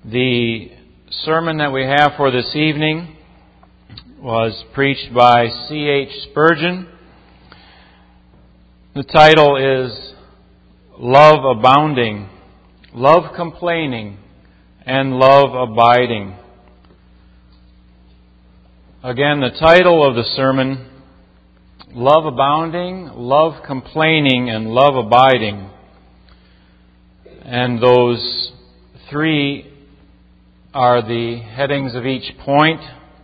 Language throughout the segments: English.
The sermon that we have for this evening was preached by C.H. Spurgeon. The title is Love Abounding, Love Complaining, and Love Abiding. Again, the title of the sermon, Love Abounding, Love Complaining, and Love Abiding. And those three are the headings of each point.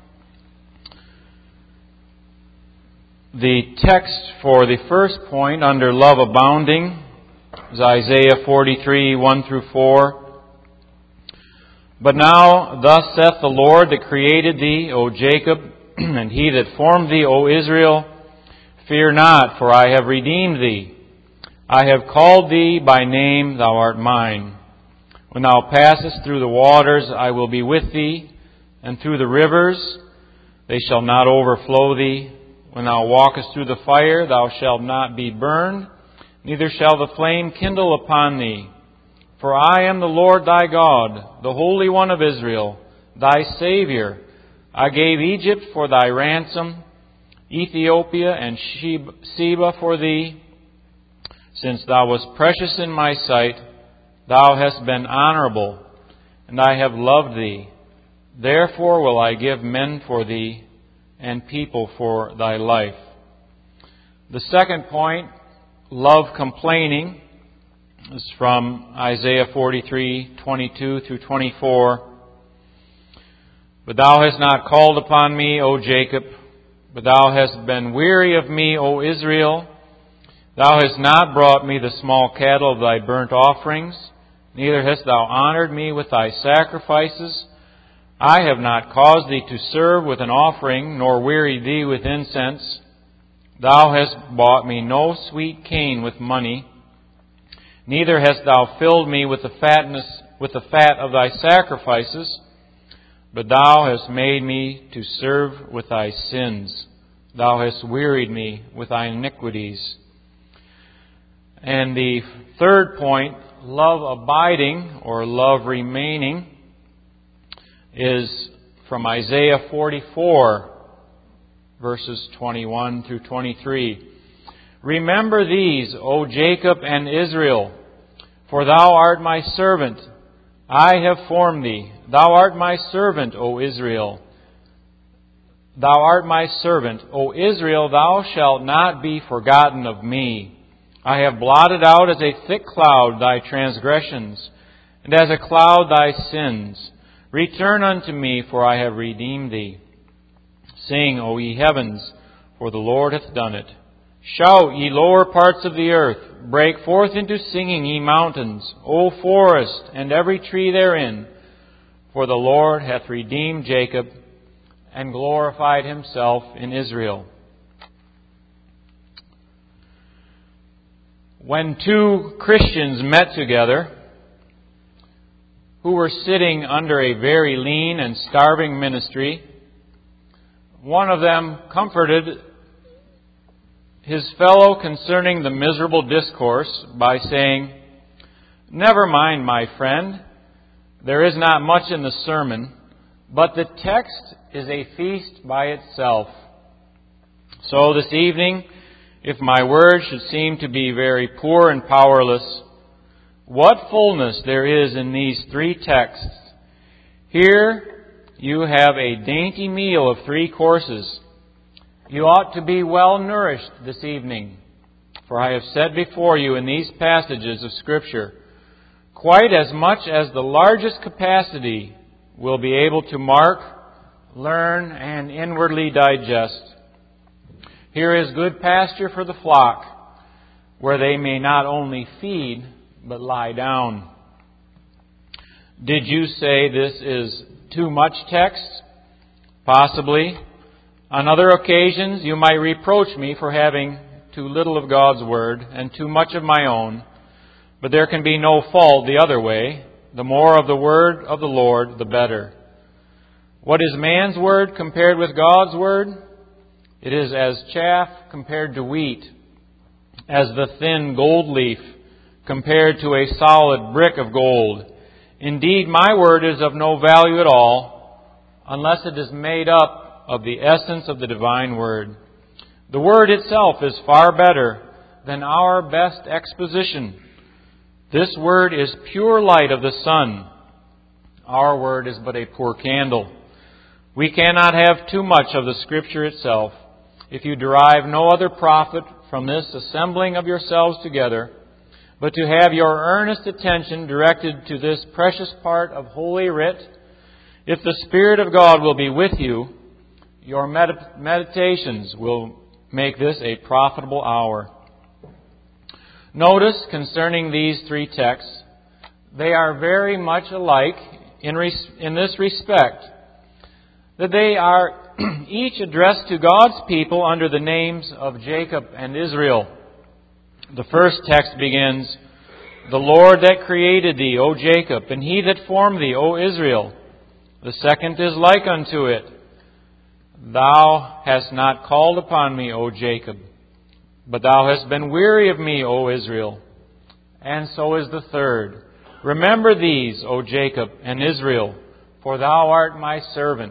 The text for the first point under Love Abounding is Isaiah 43, 1 through 4. But now, thus saith the Lord that created thee, O Jacob, and he that formed thee, O Israel, fear not, for I have redeemed thee. I have called thee by name, thou art mine. When thou passest through the waters, I will be with thee, and through the rivers, they shall not overflow thee. When thou walkest through the fire, thou shalt not be burned, neither shall the flame kindle upon thee. For I am the Lord thy God, the Holy One of Israel, thy Saviour. I gave Egypt for thy ransom, Ethiopia and Sheba for thee. Since thou wast precious in my sight, thou hast been honorable, and I have loved thee. Therefore will I give men for thee, and people for thy life. The second point, love complaining, is from Isaiah 43, 22 through 24. But thou hast not called upon me, O Jacob, but thou hast been weary of me, O Israel. Thou hast not brought me the small cattle of thy burnt offerings, neither hast thou honored me with thy sacrifices. I have not caused thee to serve with an offering, nor wearied thee with incense. Thou hast bought me no sweet cane with money, neither hast thou filled me with the fat of thy sacrifices. But thou hast made me to serve with thy sins. Thou hast wearied me with thy iniquities. And the third point, love abiding or love remaining, is from Isaiah 44, verses 21 through 23. Remember these, O Jacob and Israel, for thou art my servant. I have formed thee. Thou art my servant, O Israel. Thou art my servant, O Israel, thou shalt not be forgotten of me. I have blotted out as a thick cloud thy transgressions, and as a cloud thy sins. Return unto me, for I have redeemed thee. Sing, O ye heavens, for the Lord hath done it. Shout, ye lower parts of the earth. Break forth into singing, ye mountains, O forest, and every tree therein. For the Lord hath redeemed Jacob, and glorified himself in Israel. When two Christians met together, who were sitting under a very lean and starving ministry, one of them comforted his fellow concerning the miserable discourse by saying, "Never mind, my friend, there is not much in the sermon, but the text is a feast by itself. So this evening, if my word should seem to be very poor and powerless, what fullness there is in these three texts. Here you have a dainty meal of 3 courses. You ought to be well nourished this evening, for I have set before you in these passages of Scripture quite as much as the largest capacity will be able to mark, learn, and inwardly digest. Here is good pasture for the flock, where they may not only feed, but lie down." Did you say this is too much text? Possibly. On other occasions, you might reproach me for having too little of God's Word and too much of my own. But there can be no fault the other way. The more of the Word of the Lord, the better. What is man's Word compared with God's Word? It is as chaff compared to wheat, as the thin gold leaf compared to a solid brick of gold. Indeed, my word is of no value at all unless it is made up of the essence of the divine word. The word itself is far better than our best exposition. This word is pure light of the sun. Our word is but a poor candle. We cannot have too much of the Scripture itself. If you derive no other profit from this assembling of yourselves together, but to have your earnest attention directed to this precious part of Holy Writ, if the Spirit of God will be with you, your meditations will make this a profitable hour. Notice concerning these three texts, they are very much alike in this respect, that they are each addressed to God's people under the names of Jacob and Israel. The first text begins, "The Lord that created thee, O Jacob, and he that formed thee, O Israel." The second is like unto it, "Thou hast not called upon me, O Jacob, but thou hast been weary of me, O Israel." And so is the third, "Remember these, O Jacob and Israel, for thou art my servant."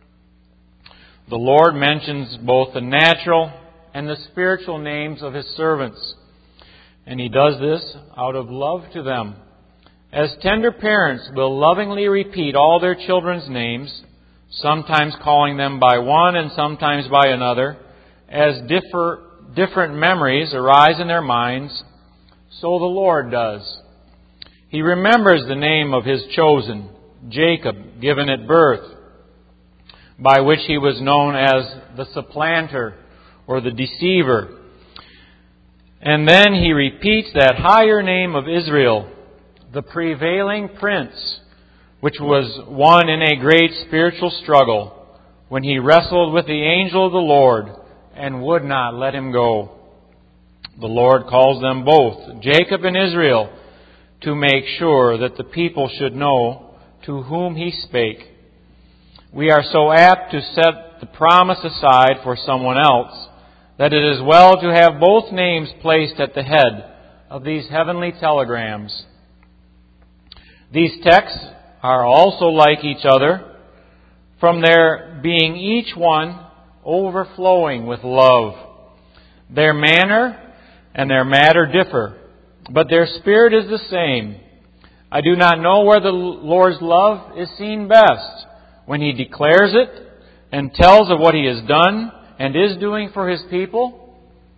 The Lord mentions both the natural and the spiritual names of His servants. And He does this out of love to them. As tender parents will lovingly repeat all their children's names, sometimes calling them by one and sometimes by another, as different memories arise in their minds, so the Lord does. He remembers the name of His chosen, Jacob, given at birth, by which he was known as the supplanter or the deceiver. And then He repeats that higher name of Israel, the prevailing prince, which was won in a great spiritual struggle when he wrestled with the angel of the Lord and would not let him go. The Lord calls them both, Jacob and Israel, to make sure that the people should know to whom He spake. We are so apt to set the promise aside for someone else that it is well to have both names placed at the head of these heavenly telegrams. These texts are also like each other, from their being each one overflowing with love. Their manner and their matter differ, but their spirit is the same. I do not know where the Lord's love is seen best, when He declares it and tells of what He has done and is doing for His people,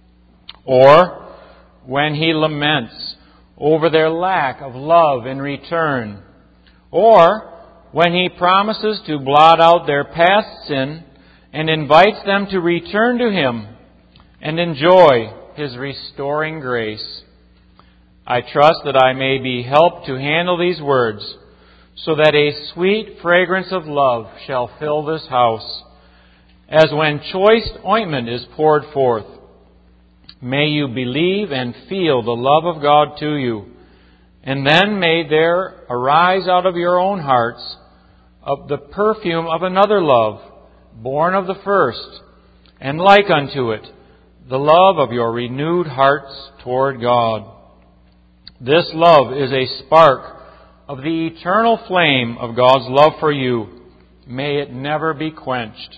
or when He laments over their lack of love in return, or when He promises to blot out their past sin and invites them to return to Him and enjoy His restoring grace. I trust that I may be helped to handle these words, so that a sweet fragrance of love shall fill this house, as when choice ointment is poured forth. May you believe and feel the love of God to you, and then may there arise out of your own hearts of the perfume of another love, born of the first, and like unto it, the love of your renewed hearts toward God. This love is a spark of the eternal flame of God's love for you. May it never be quenched.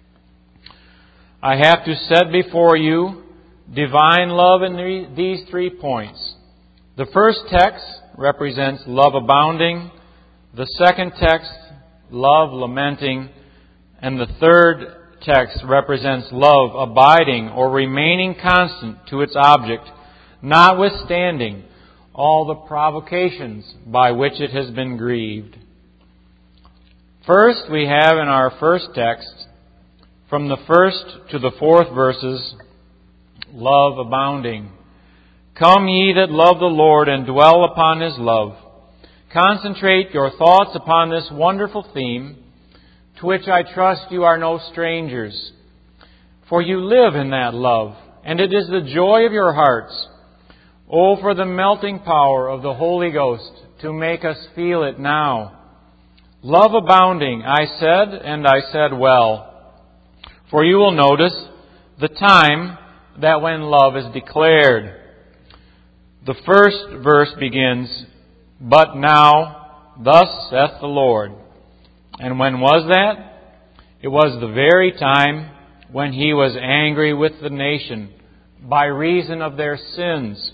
I have to set before you divine love in these 3 points. The first text represents love abounding. The second text, love lamenting. And the third text represents love abiding or remaining constant to its object, notwithstanding all the provocations by which it has been grieved. First, we have in our first text, from the 1st to the 4th verses, love abounding. Come ye that love the Lord and dwell upon His love. Concentrate your thoughts upon this wonderful theme, to which I trust you are no strangers. For you live in that love, and it is the joy of your hearts. Oh, for the melting power of the Holy Ghost to make us feel it now. Love abounding, I said, and I said well. For you will notice the time that when love is declared. The first verse begins, "But now thus saith the Lord. And when was that? It was the very time when He was angry with the nation by reason of their sins.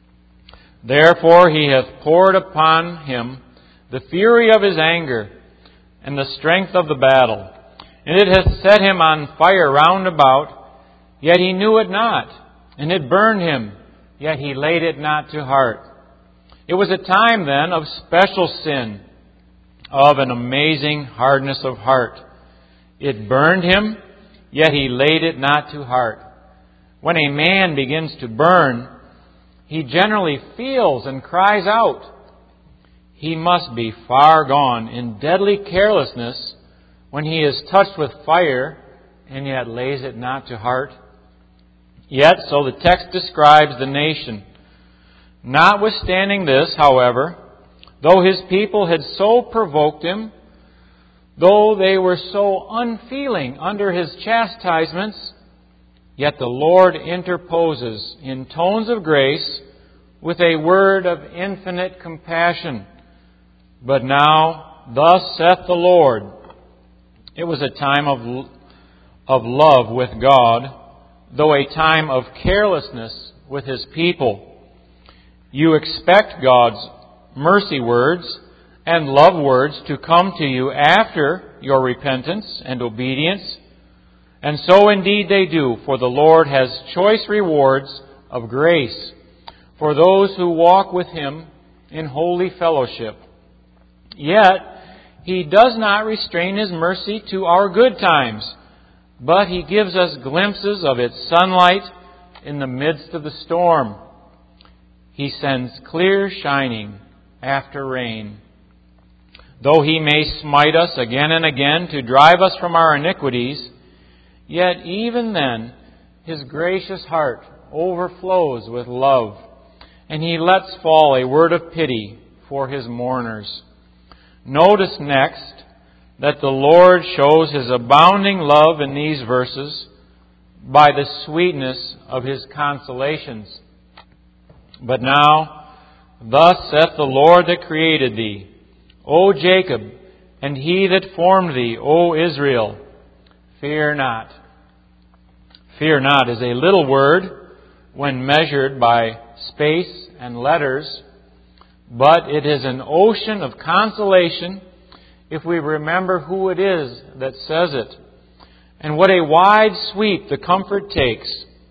Therefore He hath poured upon him the fury of His anger and the strength of the battle. And it hath set him on fire round about, yet he knew it not. And it burned him, yet he laid it not to heart. It was a time then of special sin, of an amazing hardness of heart. It burned him, yet he laid it not to heart. When a man begins to burn, he generally feels and cries out. He must be far gone in deadly carelessness when he is touched with fire and yet lays it not to heart. Yet, so the text describes the nation. Notwithstanding this, however, though His people had so provoked Him, though they were so unfeeling under His chastisements, yet the Lord interposes in tones of grace with a word of infinite compassion. But now, thus saith the Lord. It was a time of love with God, though a time of carelessness with His people. You expect God's mercy words and love words to come to you after your repentance and obedience. And so indeed they do, for the Lord has choice rewards of grace for those who walk with Him in holy fellowship. Yet He does not restrain His mercy to our good times, but He gives us glimpses of its sunlight in the midst of the storm. He sends clear shining after rain. Though He may smite us again and again to drive us from our iniquities, yet even then His gracious heart overflows with love, and He lets fall a word of pity for His mourners. Notice next that the Lord shows His abounding love in these verses by the sweetness of His consolations. But now, thus saith the Lord that created thee, O Jacob, and He that formed thee, O Israel, fear not. Fear not is a little word when measured by space and letters, but it is an ocean of consolation if we remember who it is that says it, and what a wide sweep the comfort takes.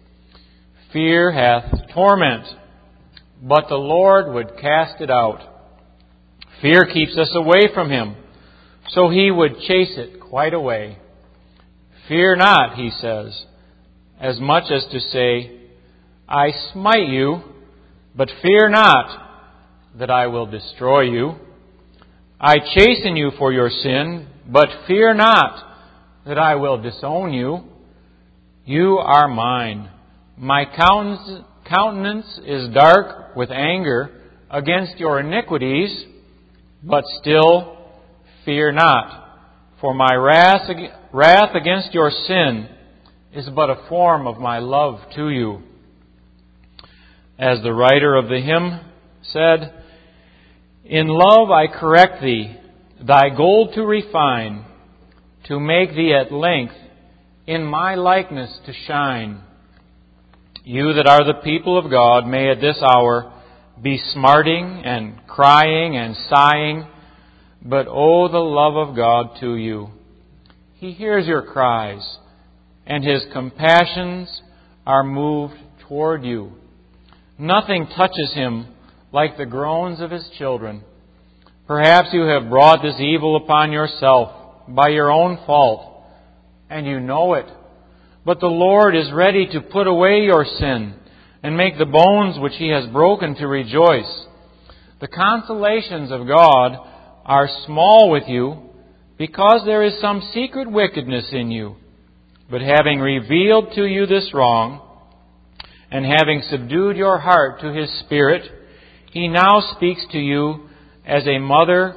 Fear hath torment, but the Lord would cast it out. Fear keeps us away from Him, so He would chase it quite away. Fear not, He says, as much as to say, I smite you, but fear not that I will destroy you. I chasten you for your sin, but fear not that I will disown you. You are mine. My countenance is dark with anger against your iniquities, but still fear not, for my wrath against your sin is but a form of my love to you. As the writer of the hymn said, in love I correct thee, thy gold to refine, to make thee at length in my likeness to shine. You that are the people of God may at this hour be smarting and crying and sighing, but oh, the love of God to you. He hears your cries, and His compassions are moved toward you. Nothing touches Him like the groans of His children. Perhaps you have brought this evil upon yourself by your own fault, and you know it. But the Lord is ready to put away your sin and make the bones which He has broken to rejoice. The consolations of God are small with you because there is some secret wickedness in you. But having revealed to you this wrong, and having subdued your heart to His Spirit, He now speaks to you as a mother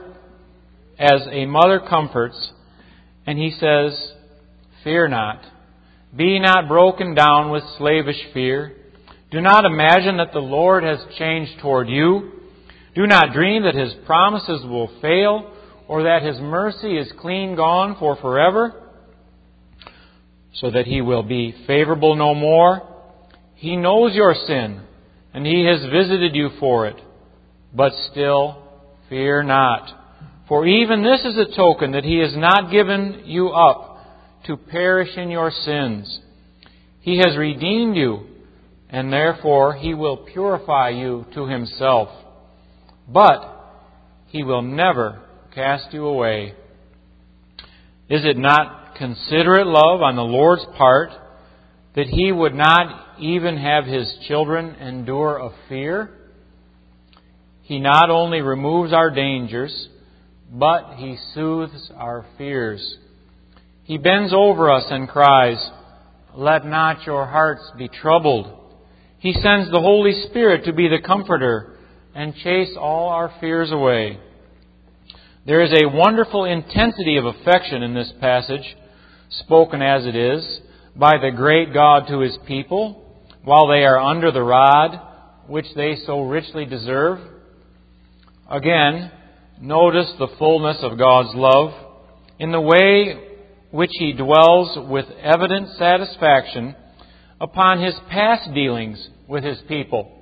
comforts, and He says, fear not. Be not broken down with slavish fear. Do not imagine that the Lord has changed toward you. Do not dream that His promises will fail, or that His mercy is clean gone for forever, so that He will be favorable no more. He knows your sin, and He has visited you for it. But still, fear not. For even this is a token that He has not given you up to perish in your sins. He has redeemed you, and therefore He will purify you to Himself. But He will never cast you away. Is it not considerate love on the Lord's part that He would not even have His children endure a fear? He not only removes our dangers, but He soothes our fears. He bends over us and cries, "Let not your hearts be troubled." He sends the Holy Spirit to be the Comforter and chase all our fears away. There is a wonderful intensity of affection in this passage, spoken as it is, by the great God to His people, while they are under the rod, which they so richly deserve. Again, notice the fullness of God's love in the way which He dwells with evident satisfaction upon His past dealings with His people.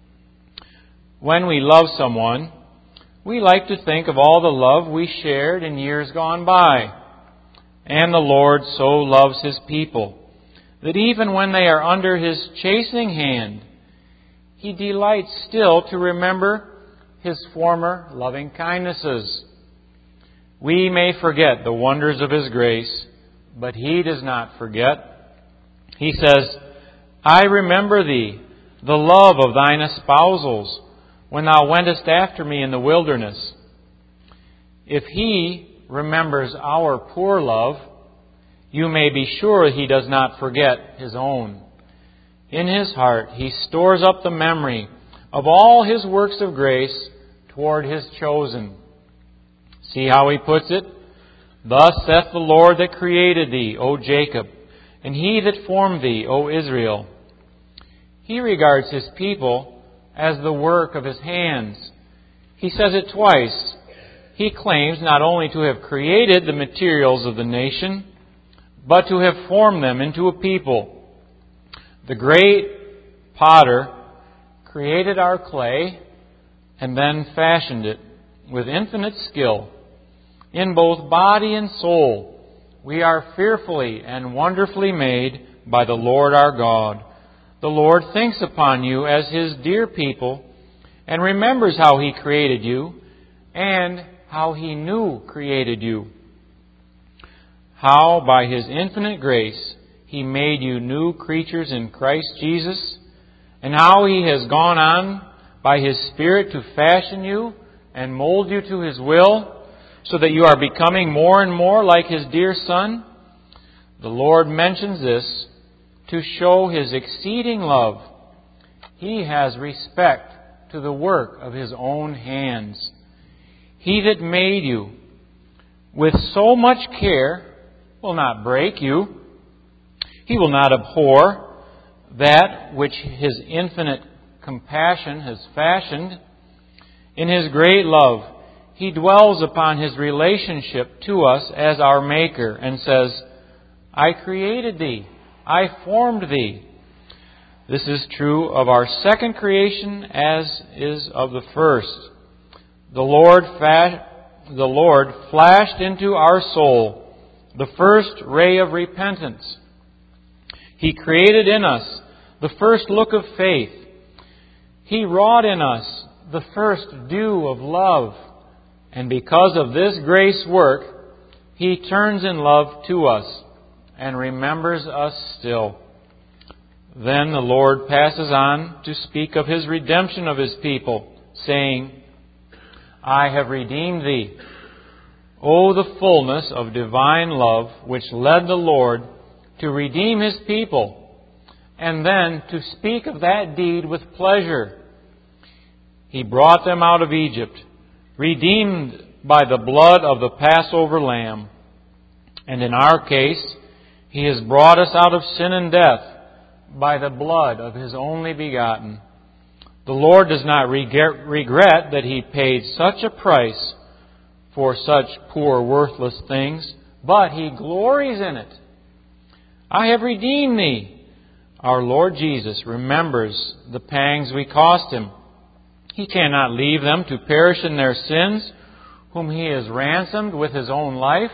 When we love someone, we like to think of all the love we shared in years gone by. And the Lord so loves His people that even when they are under His chastening hand, He delights still to remember His former loving kindnesses. We may forget the wonders of His grace, but He does not forget. He says, "I remember thee, the love of thine espousals, when thou wentest after me in the wilderness." If He remembers our poor love, you may be sure He does not forget His own. In His heart He stores up the memory of all His works of grace toward His chosen. See how He puts it? "Thus saith the Lord that created thee, O Jacob, and He that formed thee, O Israel." He regards His people as the work of His hands. He says it twice. He claims not only to have created the materials of the nation, but to have formed them into a people. The great potter created our clay and then fashioned it with infinite skill. In both body and soul, we are fearfully and wonderfully made by the Lord our God. The Lord thinks upon you as His dear people and remembers how He created you and how He knew created you. How by His infinite grace He made you new creatures in Christ Jesus, and how He has gone on by His Spirit to fashion you and mold you to His will, so that you are becoming more and more like His dear Son. The Lord mentions this to show His exceeding love. He has respect to the work of His own hands. He that made you with so much care will not break you. He will not abhor that which His infinite compassion has fashioned. In His great love, He dwells upon His relationship to us as our Maker and says, "I created thee, I formed thee." This is true of our second creation as is of the first. The Lord flashed into our soul the first ray of repentance. He created in us the first look of faith. He wrought in us the first dew of love. And because of this grace work, He turns in love to us and remembers us still. Then the Lord passes on to speak of His redemption of His people, saying, "I have redeemed thee." Oh, the fullness of divine love which led the Lord to redeem His people, and then to speak of that deed with pleasure. He brought them out of Egypt, redeemed by the blood of the Passover lamb. And in our case, He has brought us out of sin and death by the blood of His only begotten. The Lord does not regret that He paid such a price for such poor, worthless things, but He glories in it. I have redeemed thee. Our Lord Jesus remembers the pangs we cost Him. He cannot leave them to perish in their sins, whom He has ransomed with His own life.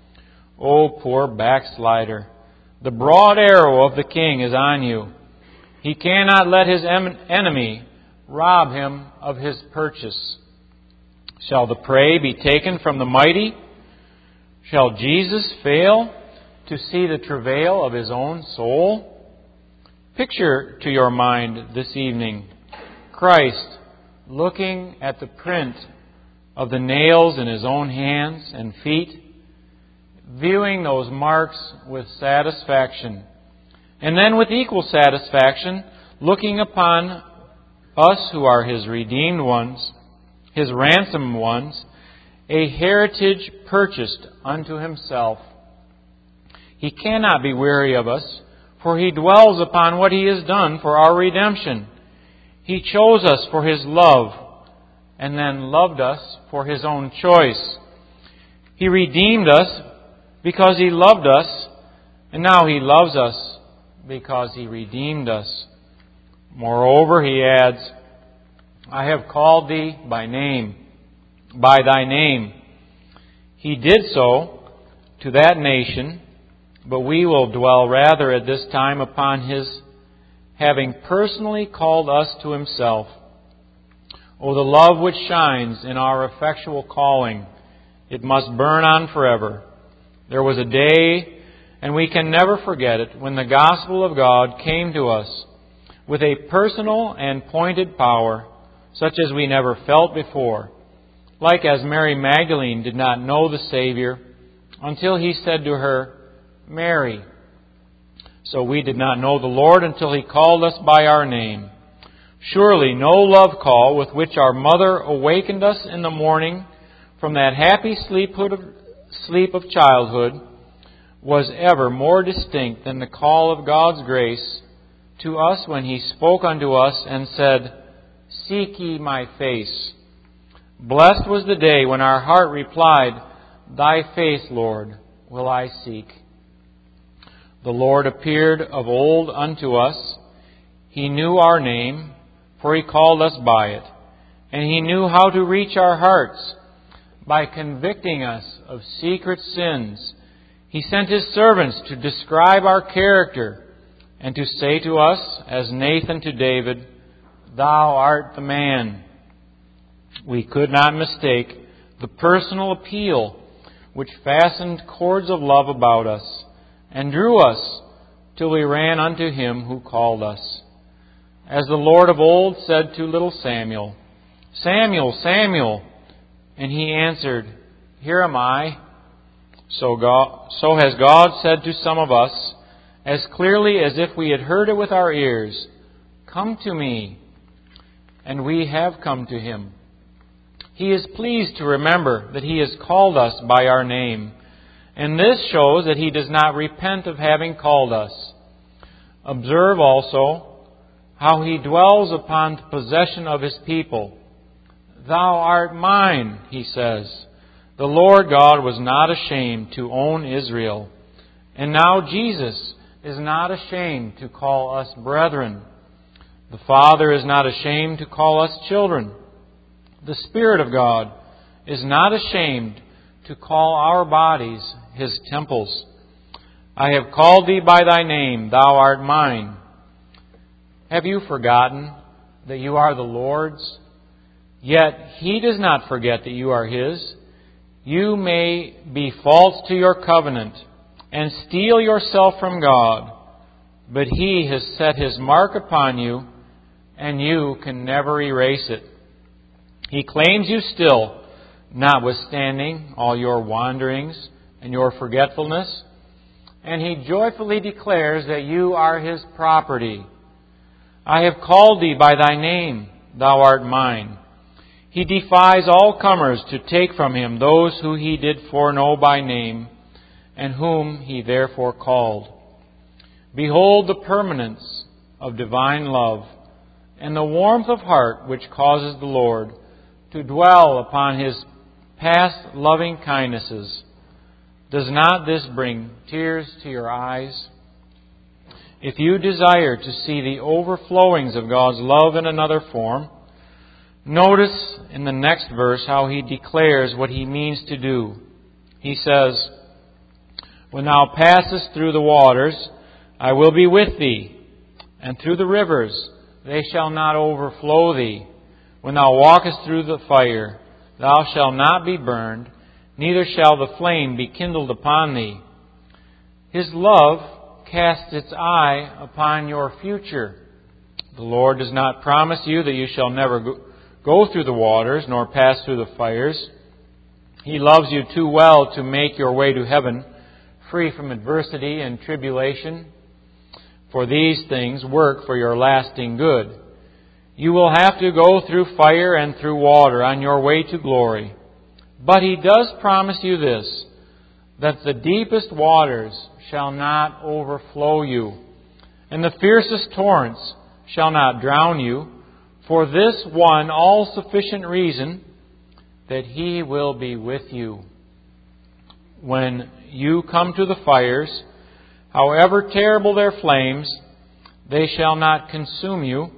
O poor backslider, the broad arrow of the King is on you. He cannot let His enemy rob Him of His purchase. Shall the prey be taken from the mighty? Shall Jesus fail to see the travail of His own soul? Picture to your mind this evening Christ looking at the print of the nails in His own hands and feet, viewing those marks with satisfaction, and then with equal satisfaction looking upon us who are His redeemed ones, His ransomed ones, a heritage purchased unto Himself. He cannot be weary of us, for He dwells upon what He has done for our redemption. He chose us for His love, and then loved us for His own choice. He redeemed us because He loved us, and now He loves us because He redeemed us. Moreover, He adds, I have called thee by name, by thy name. He did so to that nation, but we will dwell rather at this time upon His having personally called us to Himself. O the love which shines in our effectual calling, it must burn on forever. There was a day, and we can never forget it, when the gospel of God came to us with a personal and pointed power, such as we never felt before. Like as Mary Magdalene did not know the Savior until He said to her, Mary. So we did not know the Lord until He called us by our name. Surely no love call with which our mother awakened us in the morning from that happy sleep of childhood was ever more distinct than the call of God's grace to us when He spoke unto us and said, Seek ye my face. Blessed was the day when our heart replied, Thy face, Lord, will I seek. The Lord appeared of old unto us. He knew our name, for He called us by it. And He knew how to reach our hearts. By convicting us of secret sins, He sent His servants to describe our character and to say to us, as Nathan to David, Thou art the man. We could not mistake the personal appeal which fastened cords of love about us and drew us till we ran unto Him who called us. As the Lord of old said to little Samuel, Samuel, Samuel, and he answered, Here am I. So has God said to some of us, as clearly as if we had heard it with our ears, Come to me. And we have come to Him. He is pleased to remember that He has called us by our name. And this shows that He does not repent of having called us. Observe also how He dwells upon the possession of His people. Thou art mine, He says. The Lord God was not ashamed to own Israel. And now Jesus is not ashamed to call us brethren. The Father is not ashamed to call us children. The Spirit of God is not ashamed to call our bodies His temples. I have called thee by thy name, thou art mine. Have you forgotten that you are the Lord's? Yet He does not forget that you are His. You may be false to your covenant and steal yourself from God, but He has set His mark upon you, and you can never erase it. He claims you still, notwithstanding all your wanderings and your forgetfulness, and He joyfully declares that you are His property. I have called thee by thy name, thou art mine. He defies all comers to take from Him those who He did foreknow by name, and whom He therefore called. Behold the permanence of divine love, and the warmth of heart which causes the Lord to dwell upon His past loving kindnesses. Does not this bring tears to your eyes? If you desire to see the overflowings of God's love in another form, notice in the next verse how He declares what He means to do. He says, "When thou passest through the waters, I will be with thee, and through the rivers, they shall not overflow thee. When thou walkest through the fire, thou shalt not be burned, neither shall the flame be kindled upon thee." His love casts its eye upon your future. The Lord does not promise you that you shall never go through the waters, nor pass through the fires. He loves you too well to make your way to heaven free from adversity and tribulation. For these things work for your lasting good. You will have to go through fire and through water on your way to glory. But He does promise you this, that the deepest waters shall not overflow you, and the fiercest torrents shall not drown you, for this one all-sufficient reason, that He will be with you. When you come to the fires, however terrible their flames, they shall not consume you.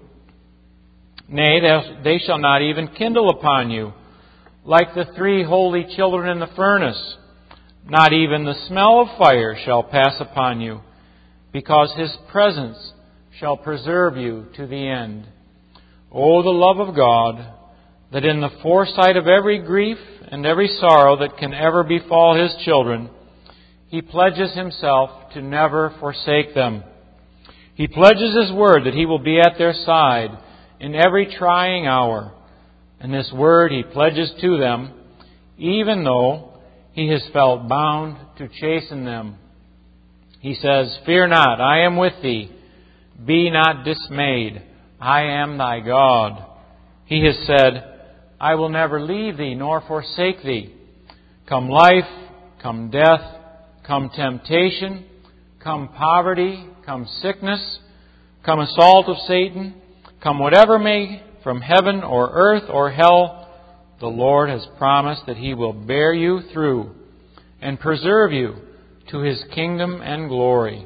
Nay, they shall not even kindle upon you. Like the 3 holy children in the furnace, not even the smell of fire shall pass upon you, because His presence shall preserve you to the end. Oh, the love of God, that in the foresight of every grief and every sorrow that can ever befall His children, He pledges Himself to never forsake them. He pledges His word that He will be at their side in every trying hour. And this word He pledges to them, even though He has felt bound to chasten them. He says, "Fear not, I am with thee. Be not dismayed. I am thy God." He has said, "I will never leave thee nor forsake thee. Come life, come death, come temptation, come poverty, come sickness, come assault of Satan, come whatever may from heaven or earth or hell, the Lord has promised that He will bear you through and preserve you to His kingdom and glory."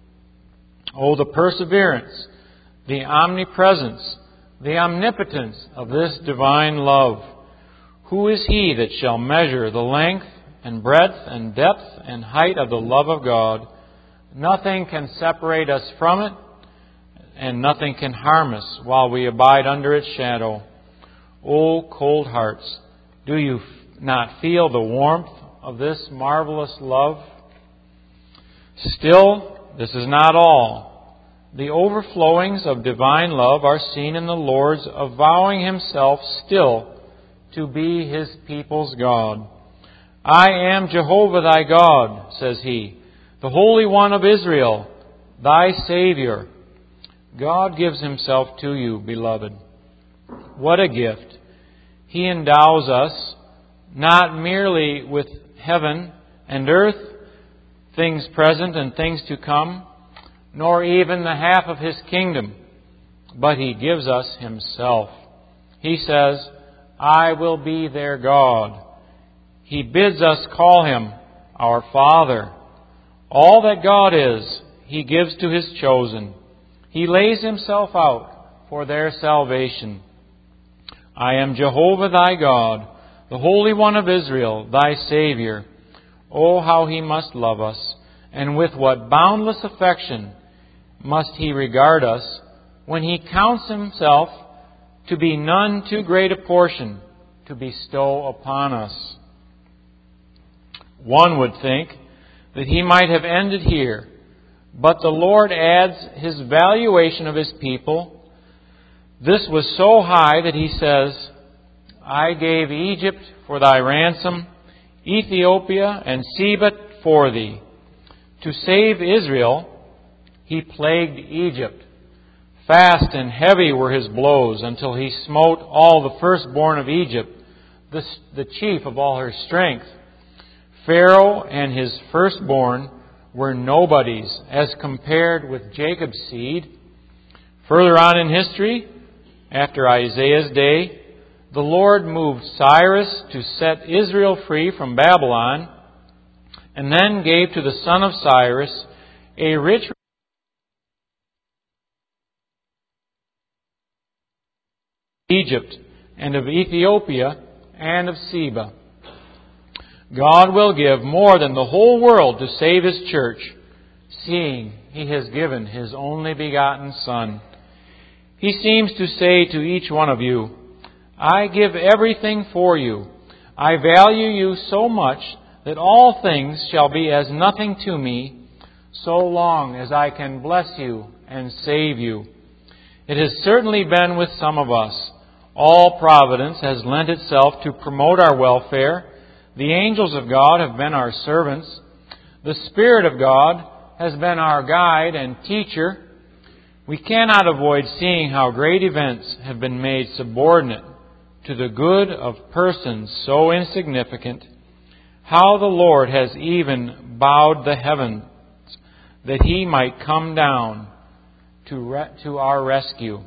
Oh, the perseverance, the omnipresence, the omnipotence of this divine love. Who is He that shall measure the length and breadth and depth and height of the love of God? Nothing can separate us from it, and nothing can harm us while we abide under its shadow. O cold hearts, do you not feel the warmth of this marvelous love? Still, this is not all. The overflowings of divine love are seen in the Lord's avowing Himself still to be His people's God. "I am Jehovah thy God," says He, "the Holy One of Israel, thy Savior." God gives Himself to you, beloved. What a gift! He endows us not merely with heaven and earth, things present and things to come, nor even the half of His kingdom, but He gives us Himself. He says, "I will be their God." He bids us call Him our Father. All that God is, He gives to His chosen. He lays Himself out for their salvation. "I am Jehovah thy God, the Holy One of Israel, thy Savior." Oh, how He must love us, and with what boundless affection must He regard us when He counts Himself to be none too great a portion to bestow upon us. One would think that He might have ended here, but the Lord adds His valuation of His people. This was so high that He says, "I gave Egypt for thy ransom, Ethiopia and Seba for thee." To save Israel, He plagued Egypt. Fast and heavy were His blows until He smote all the firstborn of Egypt, the chief of all her strength. Pharaoh and his firstborn were nobodies as compared with Jacob's seed. Further on in history, after Isaiah's day, the Lord moved Cyrus to set Israel free from Babylon, and then gave to the son of Cyrus a rich Egypt and of Ethiopia and of Seba. God will give more than the whole world to save His church, seeing He has given His only begotten Son. He seems to say to each one of you, I give everything for you. I value you so much that all things shall be as nothing to me, so long as I can bless you and save you. It has certainly been with some of us. All providence has lent itself to promote our welfare. The angels of God have been our servants. The Spirit of God has been our guide and teacher. We cannot avoid seeing how great events have been made subordinate to the good of persons so insignificant, how the Lord has even bowed the heavens that He might come down to our rescue.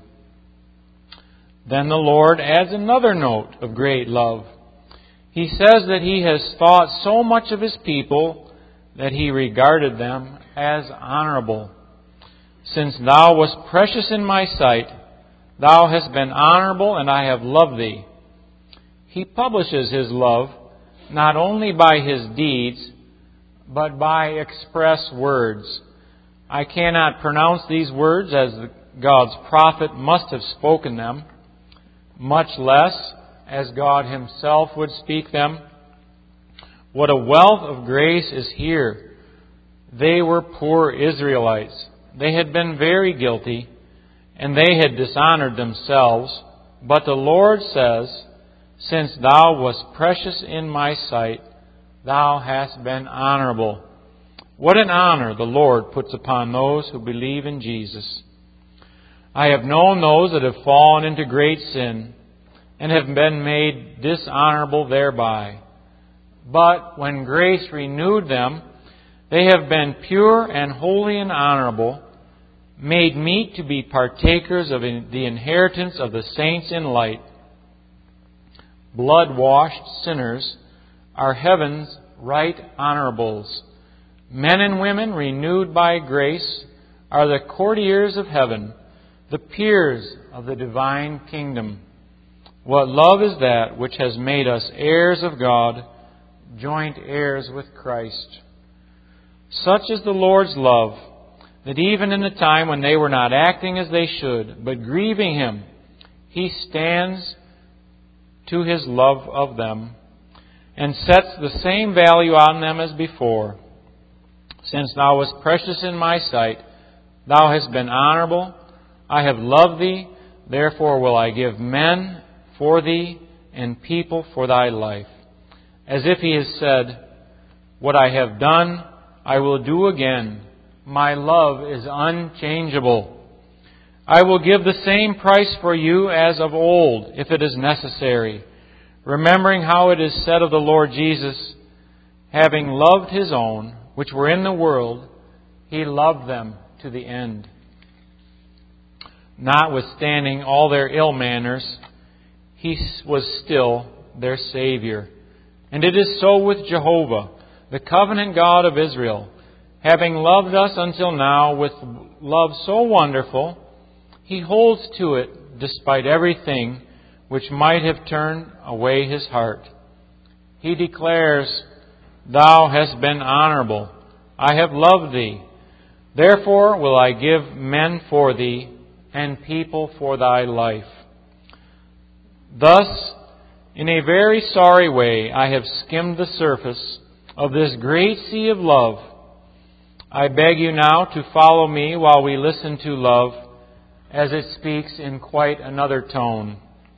Then the Lord adds another note of great love. He says that He has thought so much of His people that He regarded them as honorable. Since thou wast precious in my sight, thou hast been honorable, and I have loved thee. He publishes His love not only by His deeds, but by express words. I cannot pronounce these words as God's prophet must have spoken them, much less as God Himself would speak them. What a wealth of grace is here. They were poor Israelites. They had been very guilty, and they had dishonored themselves. But the Lord says, Since thou wast precious in my sight, thou hast been honorable. What an honor the Lord puts upon those who believe in Jesus. I have known those that have fallen into great sin and have been made dishonorable thereby. But when grace renewed them, they have been pure and holy and honorable, made meet to be partakers of the inheritance of the saints in light. Blood-washed sinners are heaven's right honorables. Men and women renewed by grace are the courtiers of heaven, the peers of the divine kingdom. What love is that which has made us heirs of God, joint heirs with Christ. Such is the Lord's love, that even in the time when they were not acting as they should, but grieving Him, He stands to His love of them and sets the same value on them as before. Since thou wast precious in my sight, thou hast been honorable. I have loved thee, therefore will I give men for thee and people for thy life. As if He has said, What I have done, I will do again. My love is unchangeable. I will give the same price for you as of old, if it is necessary. Remembering how it is said of the Lord Jesus, having loved His own, which were in the world, He loved them to the end. Notwithstanding all their ill manners, He was still their Savior. And it is so with Jehovah, the covenant God of Israel. Having loved us until now with love so wonderful, He holds to it despite everything which might have turned away His heart. He declares, Thou hast been honorable. I have loved thee. Therefore will I give men for thee and people for thy life. Thus, in a very sorry way, I have skimmed the surface of this great sea of love. I beg you now to follow me while we listen to love as it speaks in quite another tone.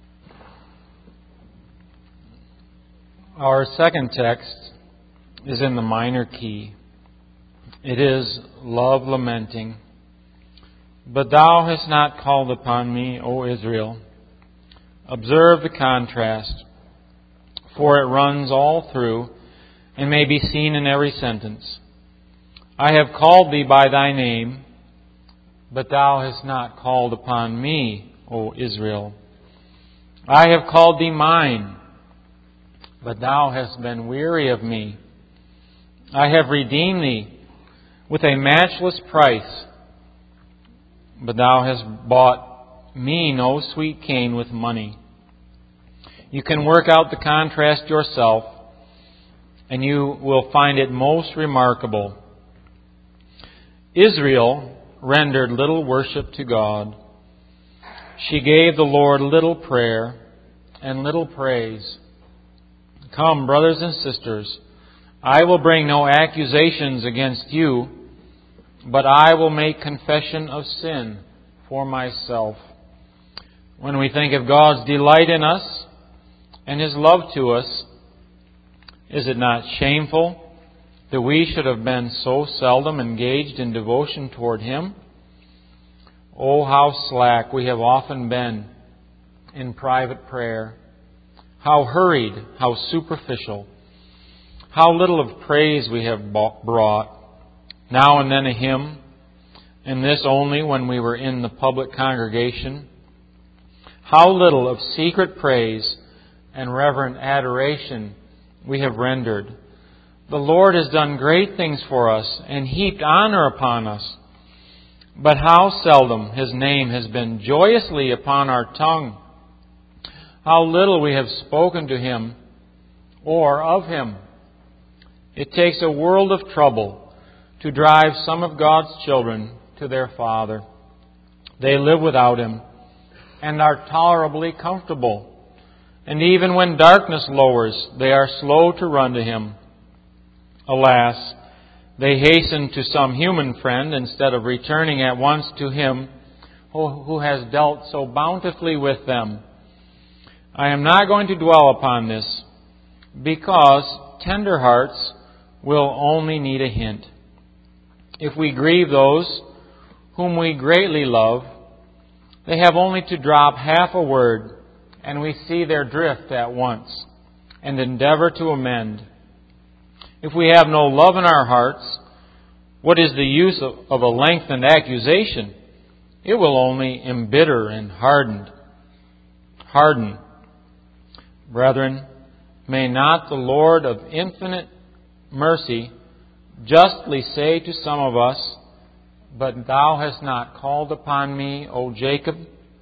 Our second text is in the minor key. It is love lamenting. But thou hast not called upon me, O Israel. Observe the contrast, for it runs all through and may be seen in every sentence. I have called thee by thy name, but thou hast not called upon me, O Israel. I have called thee mine, but thou hast been weary of me. I have redeemed thee with a matchless price, but thou hast bought me no sweet cane with money. You can work out the contrast yourself, and you will find it most remarkable. Israel rendered little worship to God. She gave the Lord little prayer and little praise. Come, brothers and sisters, I will bring no accusations against you, but I will make confession of sin for myself. When we think of God's delight in us and His love to us, is it not shameful that we should have been so seldom engaged in devotion toward Him? Oh, how slack we have often been in private prayer. How hurried, how superficial. How little of praise we have brought. Now and then a hymn, and this only when we were in the public congregation. How little of secret praise and reverent adoration we have rendered. The Lord has done great things for us and heaped honor upon us. But how seldom His name has been joyously upon our tongue. How little we have spoken to Him or of Him. It takes a world of trouble to drive some of God's children to their Father. They live without Him and are tolerably comfortable. And even when darkness lowers, they are slow to run to Him. Alas, they hasten to some human friend instead of returning at once to Him who has dealt so bountifully with them. I am not going to dwell upon this, because tender hearts will only need a hint. If we grieve those whom we greatly love, they have only to drop half a word, and we see their drift at once, and endeavor to amend. If we have no love in our hearts, what is the use of a lengthened accusation? It will only embitter and harden. Brethren, may not the Lord of infinite mercy justly say to some of us, "But thou hast not called upon me, O Jacob"?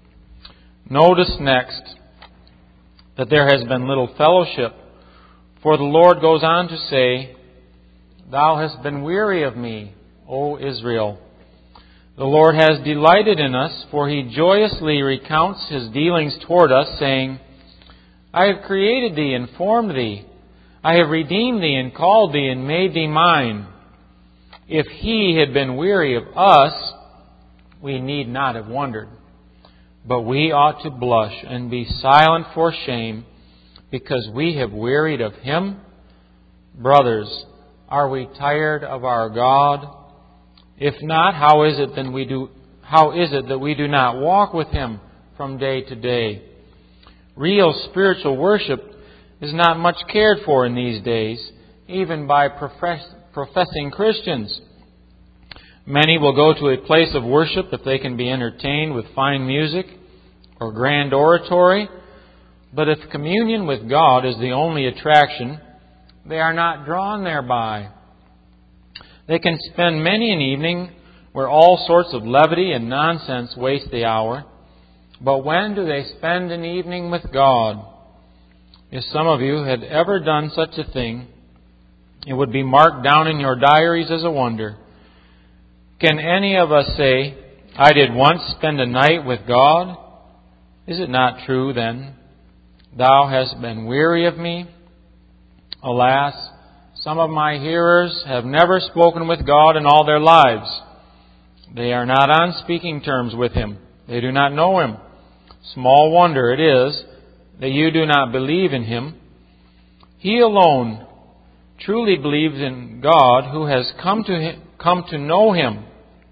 Notice next that there has been little fellowship, for the Lord goes on to say, "Thou hast been weary of me, O Israel." The Lord has delighted in us, for He joyously recounts His dealings toward us, saying, "I have created thee and formed thee. I have redeemed thee and called thee and made thee mine." If He had been weary of us, we need not have wondered. But we ought to blush and be silent for shame, because we have wearied of Him. Brothers, are we tired of our God? If not, how is it that we do not walk with Him from day to day? Real spiritual worship is not much cared for in these days, even by professing Christians. Many will go to a place of worship if they can be entertained with fine music or grand oratory, but if communion with God is the only attraction, they are not drawn thereby. They can spend many an evening where all sorts of levity and nonsense waste the hour, but when do they spend an evening with God? If some of you had ever done such a thing, it would be marked down in your diaries as a wonder. Can any of us say, "I did once spend a night with God"? Is it not true, then, "Thou hast been weary of me"? Alas, some of my hearers have never spoken with God in all their lives. They are not on speaking terms with Him. They do not know Him. Small wonder it is that you do not believe in Him. He alone truly believes in God who has come to know Him.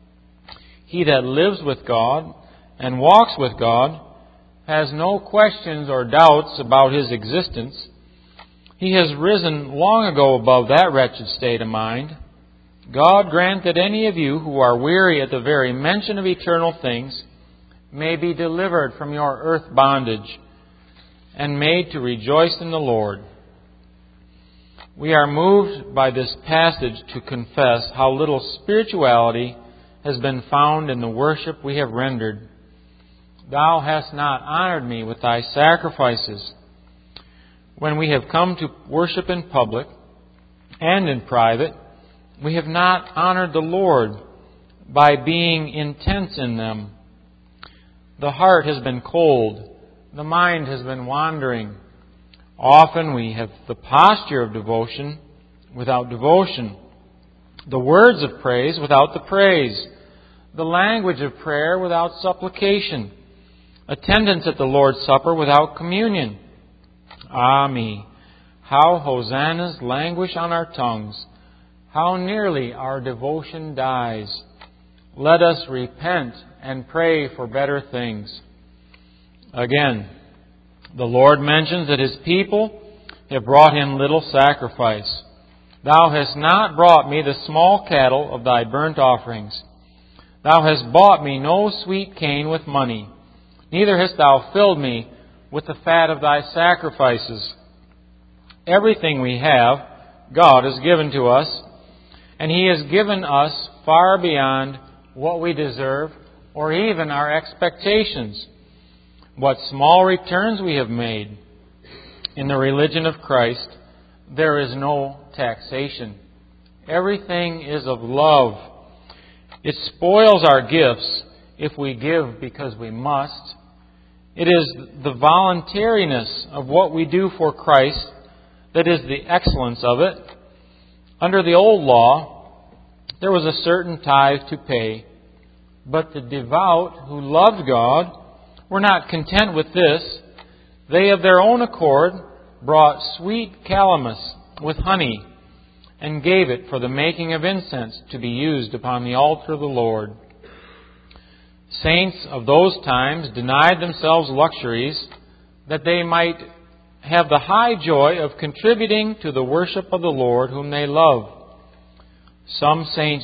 He that lives with God and walks with God has no questions or doubts about His existence. He has risen long ago above that wretched state of mind. God grant that any of you who are weary at the very mention of eternal things may be delivered from your earth bondage and made to rejoice in the Lord. We are moved by this passage to confess how little spirituality has been found in the worship we have rendered. Thou hast not honored me with thy sacrifices. When we have come to worship in public and in private, we have not honored the Lord by being intense in them. The heart has been cold. The mind has been wandering. Often we have the posture of devotion without devotion, the words of praise without the praise, the language of prayer without supplication, attendance at the Lord's Supper without communion. Ah me, how hosannas languish on our tongues, how nearly our devotion dies. Let us repent and pray for better things. Again, the Lord mentions that His people have brought Him little sacrifice. Thou hast not brought me the small cattle of thy burnt offerings. Thou hast bought me no sweet cane with money. Neither hast thou filled me with the fat of thy sacrifices. Everything we have, God has given to us, and He has given us far beyond what we deserve or even our expectations. What small returns we have made. In the religion of Christ, there is no taxation. Everything is of love. It spoils our gifts if we give because we must. It is the voluntariness of what we do for Christ that is the excellence of it. Under the old law, there was a certain tithe to pay, but the devout who loved God were not content with this. They of their own accord brought sweet calamus with honey and gave it for the making of incense to be used upon the altar of the Lord. Saints of those times denied themselves luxuries that they might have the high joy of contributing to the worship of the Lord whom they love. Some saints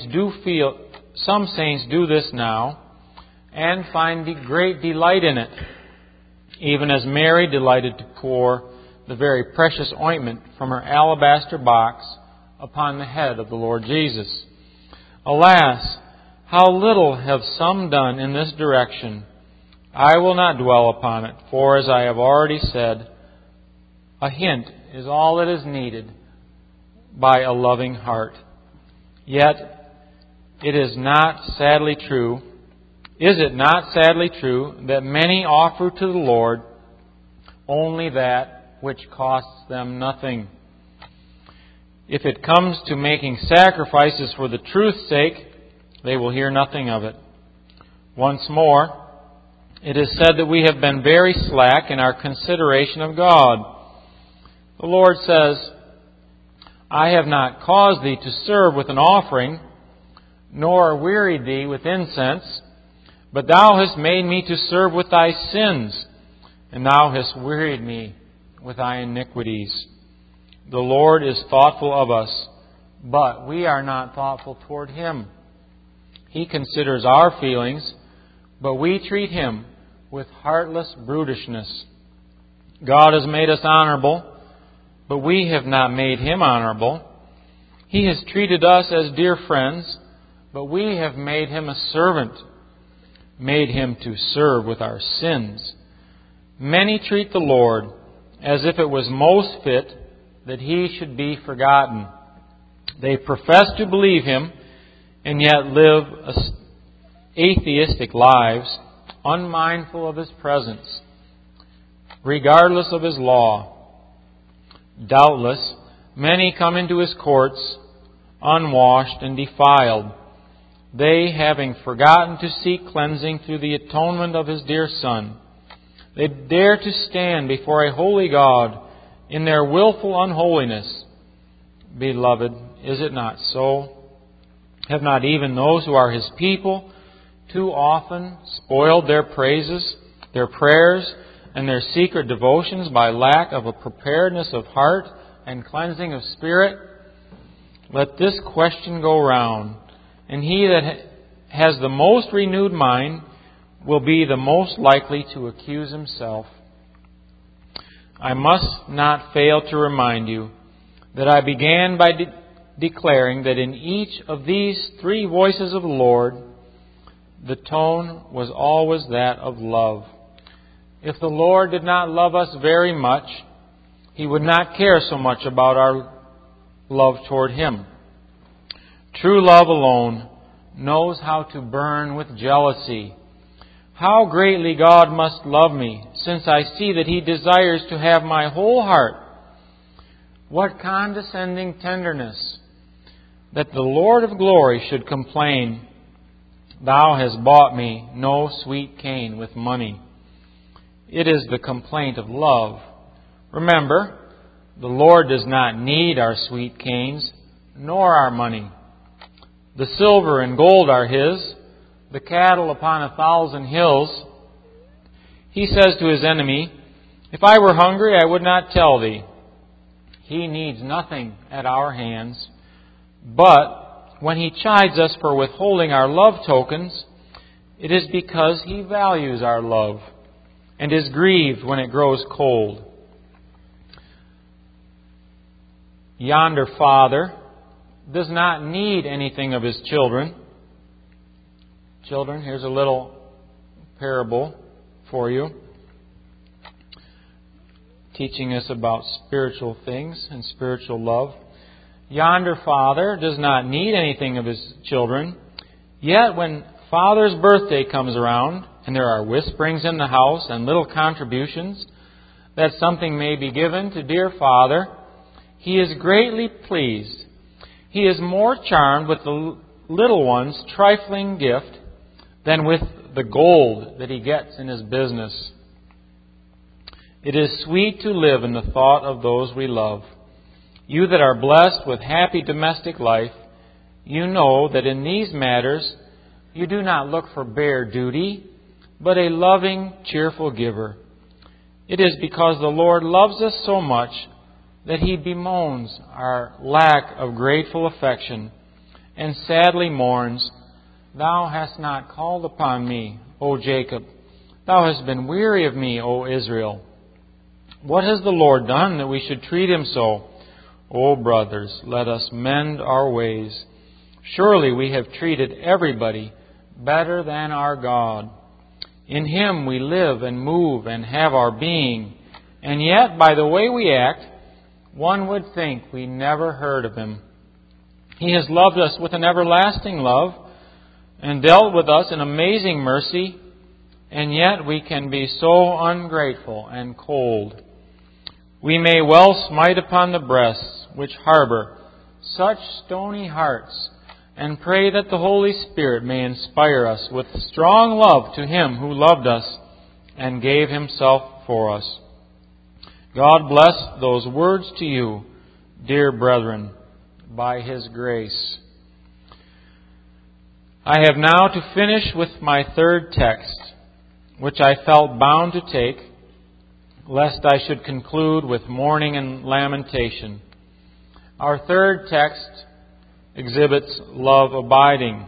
do this now and find great delight in it, even as Mary delighted to pour the very precious ointment from her alabaster box upon the head of the Lord Jesus. Alas, how little have some done in this direction! I will not dwell upon it, for as I have already said, a hint is all that is needed by a loving heart. Yet, is it not sadly true that many offer to the Lord only that which costs them nothing? If it comes to making sacrifices for the truth's sake, they will hear nothing of it. Once more, it is said that we have been very slack in our consideration of God. The Lord says, I have not caused thee to serve with an offering, nor wearied thee with incense, but thou hast made me to serve with thy sins, and thou hast wearied me with thy iniquities. The Lord is thoughtful of us, but we are not thoughtful toward Him. He considers our feelings, but we treat Him with heartless brutishness. God has made us honorable, but we have not made Him honorable. He has treated us as dear friends, but we have made Him a servant, made Him to serve with our sins. Many treat the Lord as if it was most fit that He should be forgotten. They profess to believe Him and yet live atheistic lives, unmindful of His presence, regardless of His law. Doubtless, many come into His courts unwashed and defiled, they having forgotten to seek cleansing through the atonement of His dear Son. They dare to stand before a holy God in their willful unholiness. Beloved, is it not so? Have not even those who are His people too often spoiled their praises, their prayers, and their secret devotions by lack of a preparedness of heart and cleansing of spirit? Let this question go round, and he that has the most renewed mind will be the most likely to accuse himself. I must not fail to remind you that I began by declaring that in each of these three voices of the Lord, the tone was always that of love. If the Lord did not love us very much, He would not care so much about our love toward Him. True love alone knows how to burn with jealousy. How greatly God must love me, since I see that He desires to have my whole heart. What condescending tenderness, that the Lord of glory should complain, "Thou hast bought me no sweet cane with money." It is the complaint of love. Remember, the Lord does not need our sweet canes, nor our money. The silver and gold are His, the cattle upon 1,000 hills. He says to His enemy, "If I were hungry, I would not tell thee." He needs nothing at our hands. But when He chides us for withholding our love tokens, it is because He values our love and is grieved when it grows cold. Yonder father does not need anything of his children. Children, here's a little parable for you, teaching us about spiritual things and spiritual love. Yonder father does not need anything of his children, yet when father's birthday comes around and there are whisperings in the house and little contributions that something may be given to dear father, he is greatly pleased. He is more charmed with the little one's trifling gift than with the gold that he gets in his business. It is sweet to live in the thought of those we love. You that are blessed with happy domestic life, you know that in these matters you do not look for bare duty, but a loving, cheerful giver. It is because the Lord loves us so much that He bemoans our lack of grateful affection and sadly mourns, "Thou hast not called upon me, O Jacob. Thou hast been weary of me, O Israel. What has the Lord done that we should treat Him so? O brothers, let us mend our ways. Surely we have treated everybody better than our God. In Him we live and move and have our being, and yet by the way we act, one would think we never heard of Him. He has loved us with an everlasting love and dealt with us in amazing mercy, and yet we can be so ungrateful and cold. We may well smite upon the breasts which harbor such stony hearts and pray that the Holy Spirit may inspire us with strong love to Him who loved us and gave Himself for us. God bless those words to you, dear brethren, by His grace. I have now to finish with my third text, which I felt bound to take, lest I should conclude with mourning and lamentation. Our third text exhibits love abiding.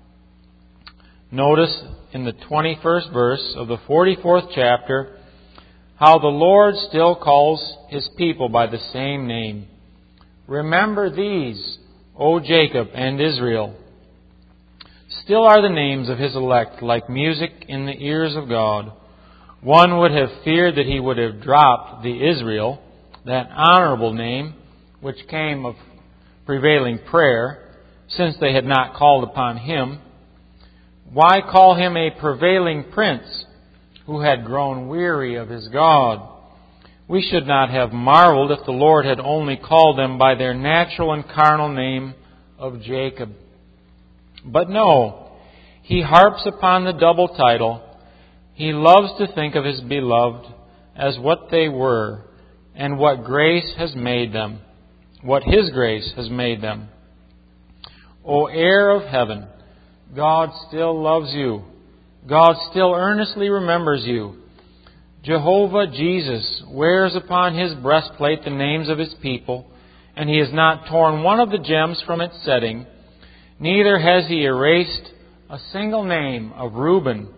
Notice in the 21st verse of the 44th chapter how the Lord still calls His people by the same name. Remember these, O Jacob and Israel. Still are the names of His elect like music in the ears of God. One would have feared that He would have dropped the Israel, that honorable name, which came of prevailing prayer, since they had not called upon Him. Why call Him a prevailing prince who had grown weary of his God? We should not have marveled if the Lord had only called them by their natural and carnal name of Jacob. But no, He harps upon the double title. He loves to think of His beloved as what they were and what grace has made them, what His grace has made them. O heir of heaven, God still loves you. God still earnestly remembers you. Jehovah Jesus wears upon His breastplate the names of His people, and He has not torn one of the gems from its setting. Neither has He erased a single name of Reuben,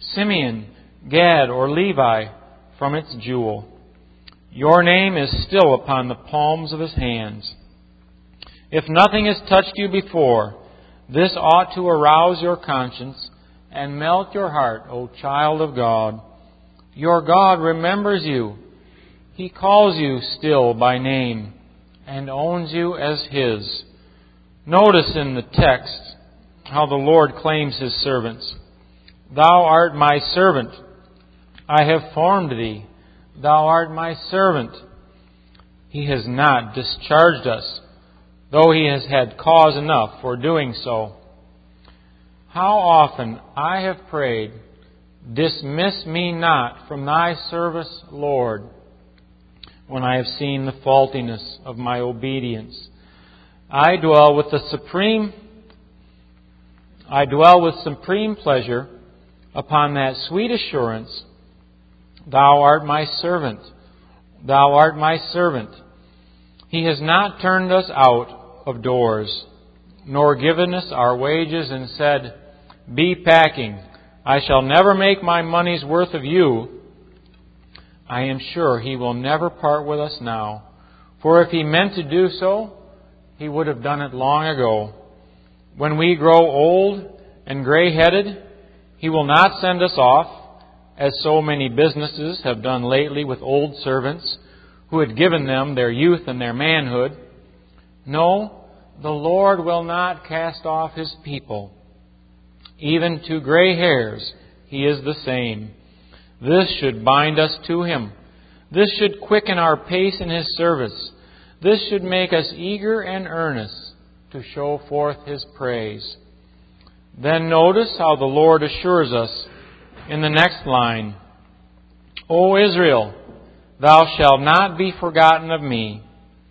Simeon, Gad, or Levi from its jewel. Your name is still upon the palms of his hands. If nothing has touched you before, this ought to arouse your conscience and melt your heart, O child of God. Your God remembers you. He calls you still by name and owns you as His. Notice in the text how the Lord claims His servants. Thou art my servant. I have formed thee. Thou art my servant. He has not discharged us, though He has had cause enough for doing so. How often I have prayed, dismiss me not from thy service, Lord, when I have seen the faultiness of my obedience. I dwell with supreme pleasure upon that sweet assurance, Thou art my servant. Thou art my servant. He has not turned us out of doors, nor given us our wages and said, Be packing. I shall never make my money's worth of you. I am sure He will never part with us now. For if He meant to do so, He would have done it long ago. When we grow old and gray-headed, He will not send us off, as so many businesses have done lately with old servants who had given them their youth and their manhood. No, the Lord will not cast off His people. Even to gray hairs He is the same. This should bind us to Him. This should quicken our pace in His service. This should make us eager and earnest to show forth His praise. Then notice how the Lord assures us in the next line, O Israel, thou shalt not be forgotten of me.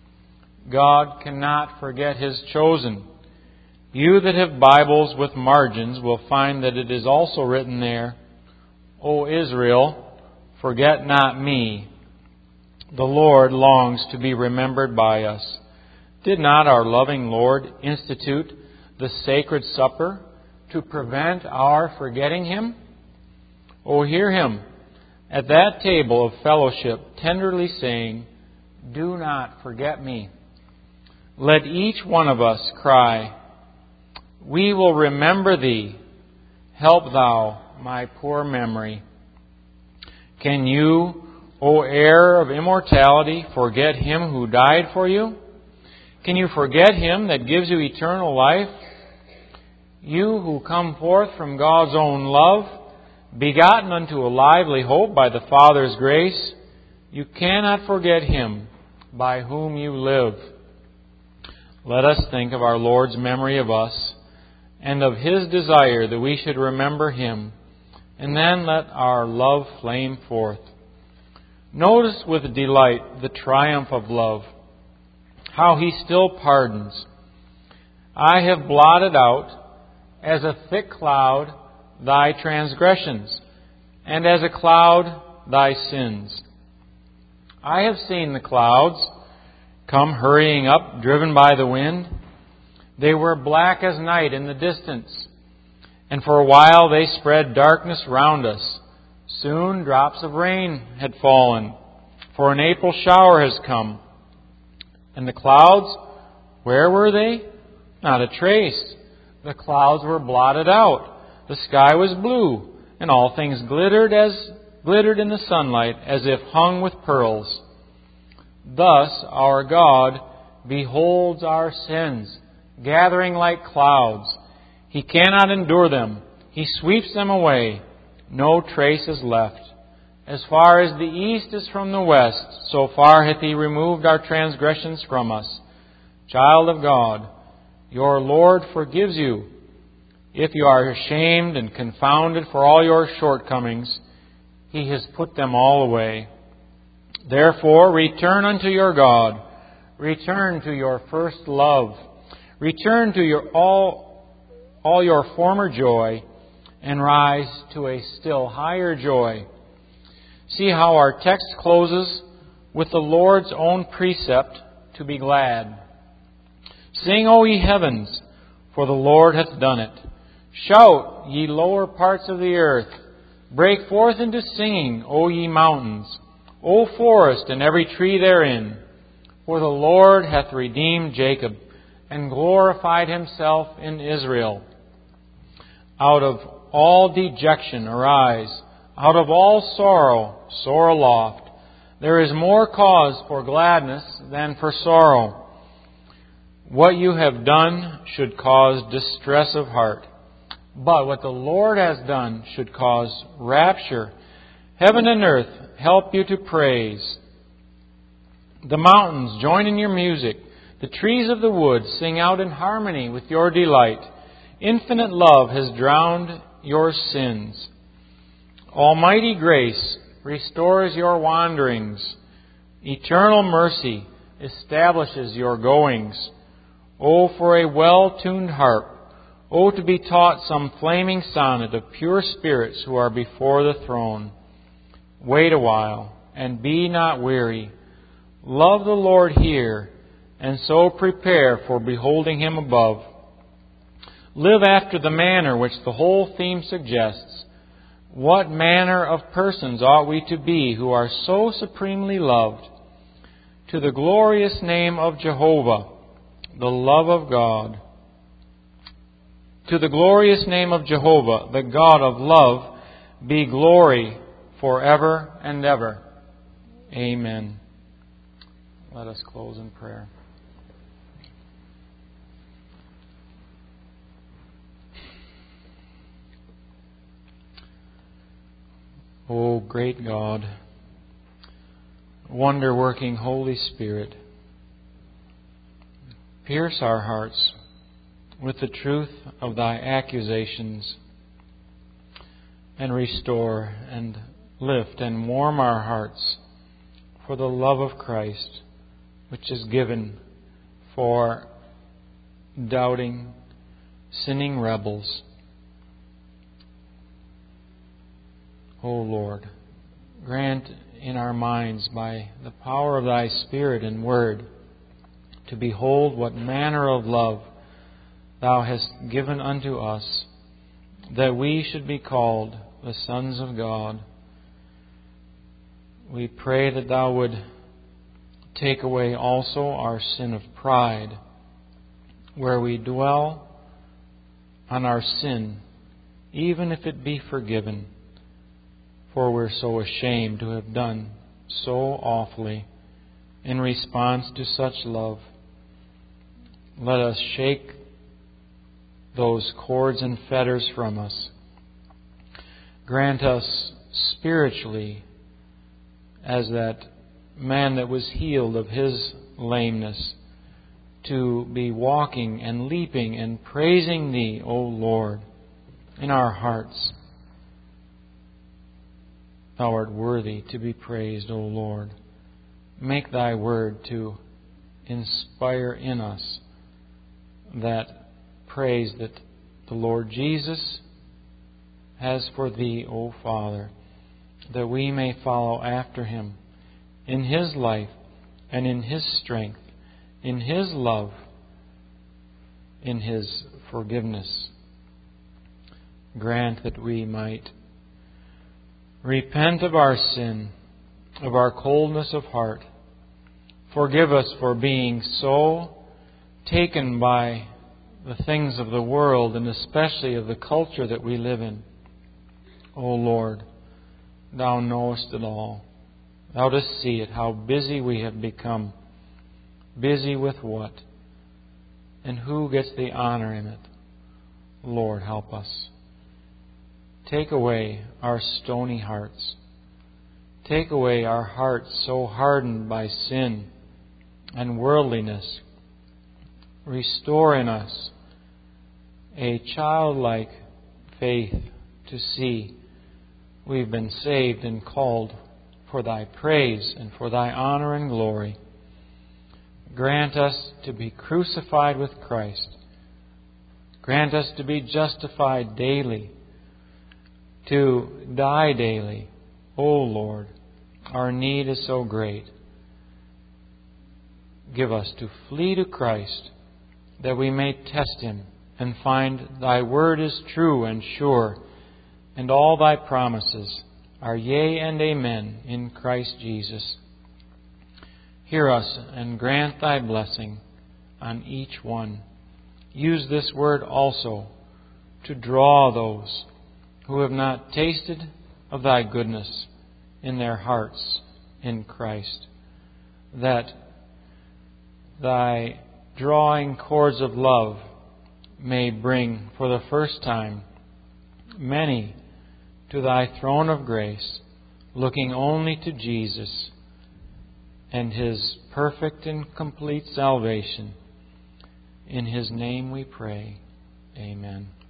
God cannot forget His chosen. You that have Bibles with margins will find that it is also written there, O Israel, forget not me. The Lord longs to be remembered by us. Did not our loving Lord institute the sacred supper to prevent our forgetting Him? Oh, hear Him at that table of fellowship tenderly saying, Do not forget me. Let each one of us cry, We will remember Thee. Help Thou my poor memory. Can you, O heir of immortality, forget Him who died for you? Can you forget Him that gives you eternal life? You who come forth from God's own love, begotten unto a lively hope by the Father's grace, you cannot forget Him by whom you live. Let us think of our Lord's memory of us and of His desire that we should remember Him, and then let our love flame forth. Notice with delight the triumph of love, how He still pardons. I have blotted out as a thick cloud thy transgressions, and as a cloud thy sins. I have seen the clouds come hurrying up, driven by the wind. They were black as night in the distance, and for a while they spread darkness round us. Soon drops of rain had fallen, for an April shower has come. And the clouds, where were they? Not a trace. The clouds were blotted out. The sky was blue, and all things glittered in the sunlight as if hung with pearls. Thus our God beholds our sins, gathering like clouds. He cannot endure them. He sweeps them away. No trace is left. As far as the east is from the west, so far hath He removed our transgressions from us. Child of God, your Lord forgives you. If you are ashamed and confounded for all your shortcomings, He has put them all away. Therefore, return unto your God. Return to your first love. Return to all your former joy, and rise to a still higher joy. See how our text closes with the Lord's own precept to be glad. Sing, O ye heavens, for the Lord hath done it. Shout, ye lower parts of the earth. Break forth into singing, O ye mountains, O forest, and every tree therein. For the Lord hath redeemed Jacob, and glorified Himself in Israel. Out of all dejection arise, out of all sorrow soar aloft. There is more cause for gladness than for sorrow. What you have done should cause distress of heart. But what the Lord has done should cause rapture. Heaven and earth help you to praise. The mountains join in your music. The trees of the wood sing out in harmony with your delight. Infinite love has drowned your sins. Almighty grace restores your wanderings. Eternal mercy establishes your goings. O for a well-tuned harp! O to be taught some flaming sonnet of pure spirits who are before the throne. Wait a while, and be not weary. Love the Lord here, and so prepare for beholding Him above. Live after the manner which the whole theme suggests. What manner of persons ought we to be who are so supremely loved? To the glorious name of Jehovah, the love of God. To the glorious name of Jehovah, the God of love, be glory forever and ever. Amen. Let us close in prayer. O great God, wonder-working Holy Spirit, pierce our hearts with the truth of Thy accusations, and restore and lift and warm our hearts for the love of Christ, which is given for doubting, sinning rebels. O Lord, grant in our minds by the power of Thy Spirit and Word to behold what manner of love Thou hast given unto us, that we should be called the sons of God. We pray that Thou would take away also our sin of pride, where we dwell on our sin, even if it be forgiven, for we're so ashamed to have done so awfully in response to such love. Let us shake those cords and fetters from us. Grant us spiritually, as that man that was healed of his lameness, to be walking and leaping and praising Thee, O Lord, in our hearts. Thou art worthy to be praised, O Lord. Make Thy word to inspire in us that praise that the Lord Jesus has for Thee, O Father, that we may follow after Him in His life and in His strength, in His love, in His forgiveness. Grant that we might repent of our sin, of our coldness of heart. Forgive us for being so taken by the things of the world, and especially of the culture that we live in. O Lord, Thou knowest it all. Thou dost see it, how busy we have become. Busy with what? And who gets the honor in it? Lord, help us. Take away our stony hearts. Take away our hearts so hardened by sin and worldliness. Restore in us a childlike faith to see we've been saved and called for Thy praise and for Thy honor and glory. Grant us to be crucified with Christ. Grant us to be justified daily, to die daily. O Lord, our need is so great. Give us to flee to Christ, that we may test Him and find Thy word is true and sure, and all Thy promises are yea and amen in Christ Jesus. Hear us and grant Thy blessing on each one. Use this word also to draw those who have not tasted of Thy goodness in their hearts in Christ, that Thy drawing cords of love may bring for the first time many to Thy throne of grace, looking only to Jesus and His perfect and complete salvation. In His name we pray. Amen.